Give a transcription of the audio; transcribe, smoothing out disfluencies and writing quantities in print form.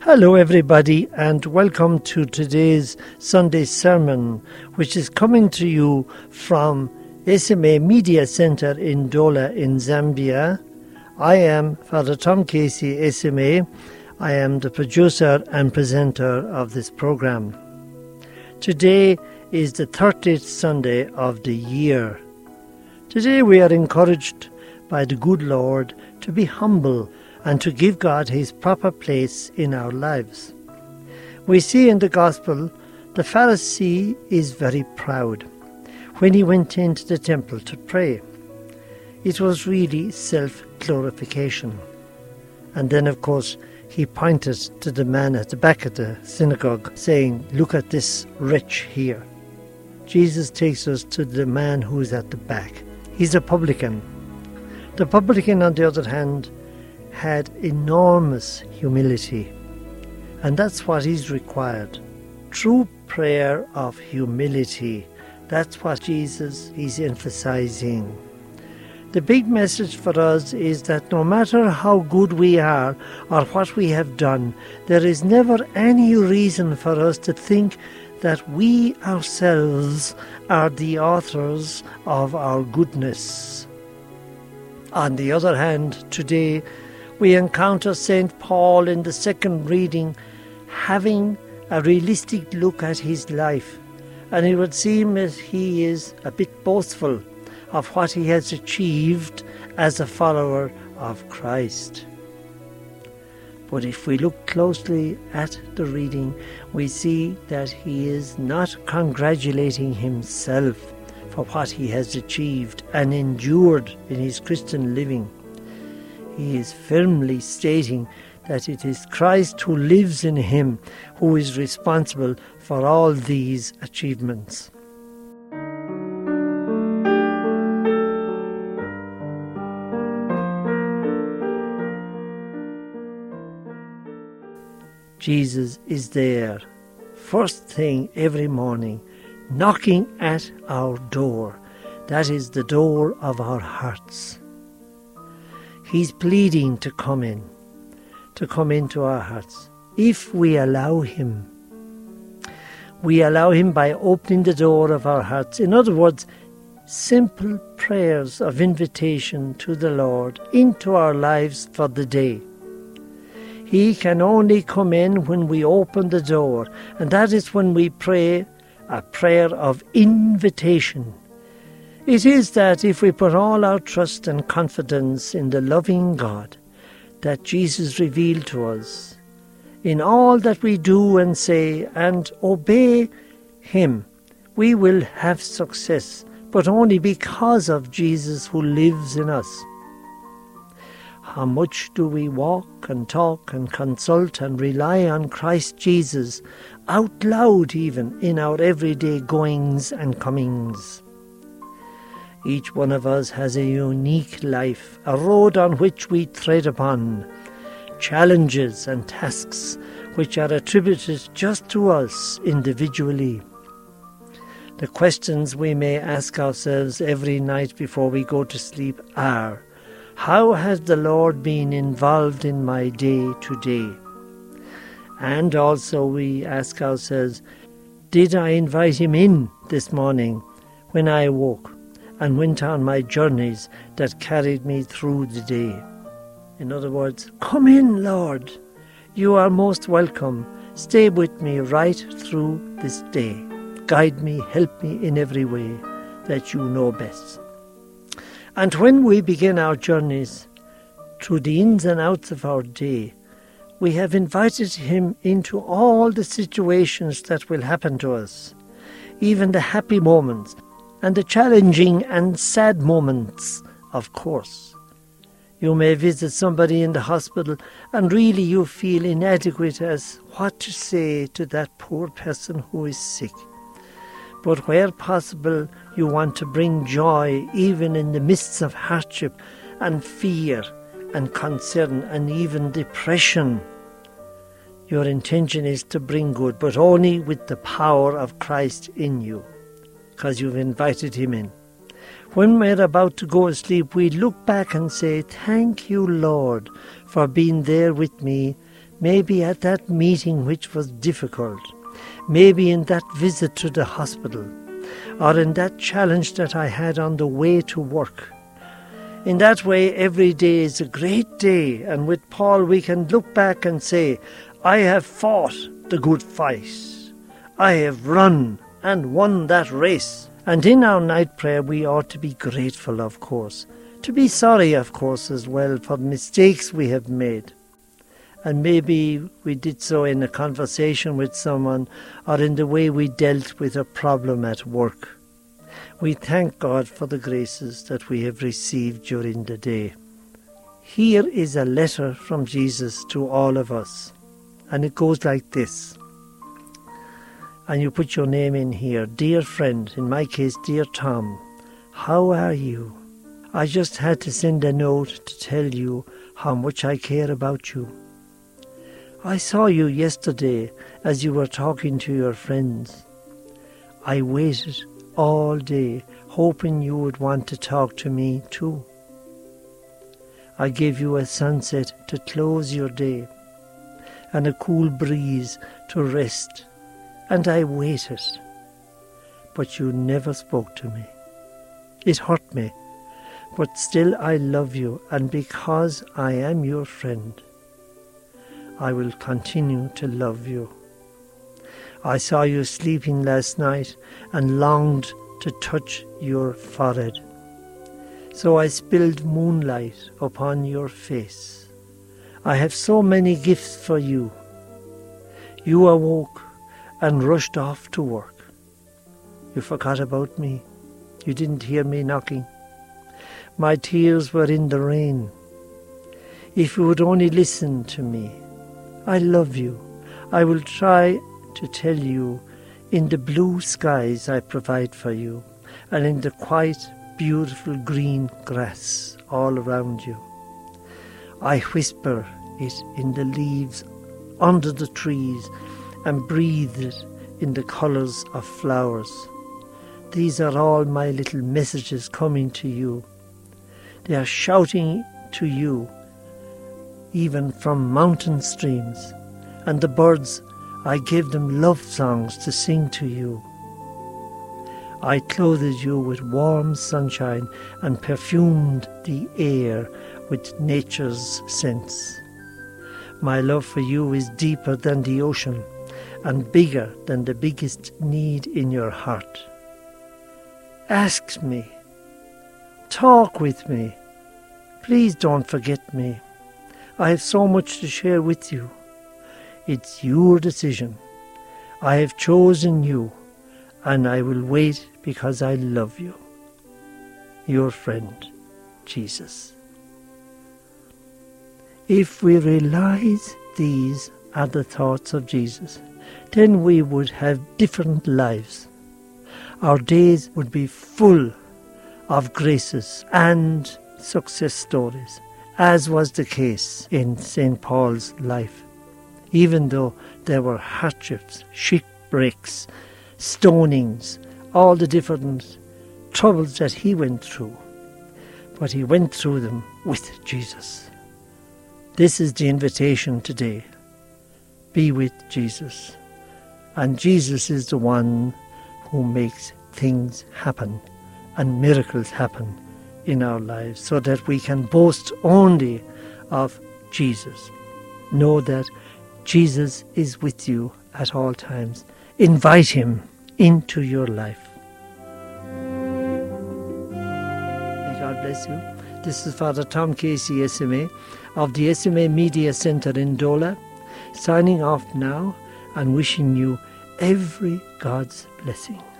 Hello everybody, and welcome to today's Sunday sermon, which is coming to you from SMA Media Centre in Dola in Zambia. I am Father Tom Casey, SMA. I am the producer and presenter of this program. Today is the 30th Sunday of the year. Today we are encouraged by the good Lord to be humble and to give God his proper place in our lives. We see in the Gospel the Pharisee is very proud when he went into the temple to pray. It was really self-glorification. And then, of course, he pointed to the man at the back of the synagogue, saying, "Look at this wretch here." Jesus takes us to the man who is at the back. He's a publican. The publican, on the other hand, had enormous humility, and that's what is required. True prayer of humility. That's what Jesus is emphasizing. The big message for us is that no matter how good we are or what we have done, there is never any reason for us to think that we ourselves are the authors of our goodness. On the other hand, today we encounter St. Paul in the second reading having a realistic look at his life, and it would seem that he is a bit boastful of what he has achieved as a follower of Christ. But if we look closely at the reading, we see that he is not congratulating himself for what he has achieved and endured in his Christian living. He is firmly stating that it is Christ who lives in him who is responsible for all these achievements. Jesus is there, first thing every morning, knocking at our door. That is the door of our hearts. He's pleading to come into our hearts, if we allow him. We allow him by opening the door of our hearts. In other words, simple prayers of invitation to the Lord into our lives for the day. He can only come in when we open the door, and that is when we pray a prayer of invitation. It is that if we put all our trust and confidence in the loving God that Jesus revealed to us, in all that we do and say and obey him, we will have success, but only because of Jesus who lives in us. How much do we walk and talk and consult and rely on Christ Jesus, out loud even, in our everyday goings and comings? Each one of us has a unique life, a road on which we tread upon, challenges and tasks which are attributed just to us individually. The questions we may ask ourselves every night before we go to sleep are, how has the Lord been involved in my day today? And also we ask ourselves, did I invite him in this morning when I awoke and went on my journeys that carried me through the day? In other words, come in, Lord. You are most welcome. Stay with me right through this day. Guide me, help me in every way that you know best. And when we begin our journeys through the ins and outs of our day, we have invited him into all the situations that will happen to us, even the happy moments, and the challenging and sad moments, of course. You may visit somebody in the hospital and really you feel inadequate as what to say to that poor person who is sick. But where possible, you want to bring joy even in the midst of hardship and fear and concern and even depression. Your intention is to bring good, but only with the power of Christ in you, because you've invited him in. When we're about to go to sleep, we look back and say, thank you, Lord, for being there with me maybe at that meeting which was difficult, maybe in that visit to the hospital, or in that challenge that I had on the way to work. In that way, every day is a great day, and with Paul we can look back and say, I have fought the good fight. I have run and won that race. And in our night prayer we ought to be grateful, of course, to be sorry, of course, as well for the mistakes we have made. And maybe we did so in a conversation with someone or in the way we dealt with a problem at work. We thank God for the graces that we have received during the day. Here is a letter from Jesus to all of us, and it goes like this. And you put your name in here. Dear friend, in my case, dear Tom, how are you? I just had to send a note to tell you how much I care about you. I saw you yesterday as you were talking to your friends. I waited all day, hoping you would want to talk to me too. I gave you a sunset to close your day, and a cool breeze to rest, and I waited. But you never spoke to me. It hurt me, but still I love you, and because I am your friend, I will continue to love you. I saw you sleeping last night and longed to touch your forehead. So I spilled moonlight upon your face. I have so many gifts for you. You awoke and rushed off to work. You forgot about me. You didn't hear me knocking. My tears were in the rain. If you would only listen to me. I love you. I will try to tell you in the blue skies I provide for you, and in the quiet, beautiful green grass all around you. I whisper it in the leaves under the trees and breathe it in the colours of flowers. These are all my little messages coming to you. They are shouting to you, even from mountain streams, and the birds, I gave them love songs to sing to you. I clothed you with warm sunshine and perfumed the air with nature's scents. My love for you is deeper than the ocean and bigger than the biggest need in your heart. Ask me. Talk with me. Please don't forget me. I have so much to share with you. It's your decision. I have chosen you, and I will wait because I love you. Your friend, Jesus. If we realize these are the thoughts of Jesus, then we would have different lives. Our days would be full of graces and success stories, as was the case in St. Paul's life. Even though there were hardships, shipwrecks, stonings, all the different troubles that he went through. But he went through them with Jesus. This is the invitation today. Be with Jesus. And Jesus is the one who makes things happen and miracles happen in our lives so that we can boast only of Jesus. Know that Jesus is with you at all times. Invite him into your life. May God bless you. This is Father Tom Casey, SMA, of the SMA Media Centre in Dola, signing off now and wishing you every God's blessing.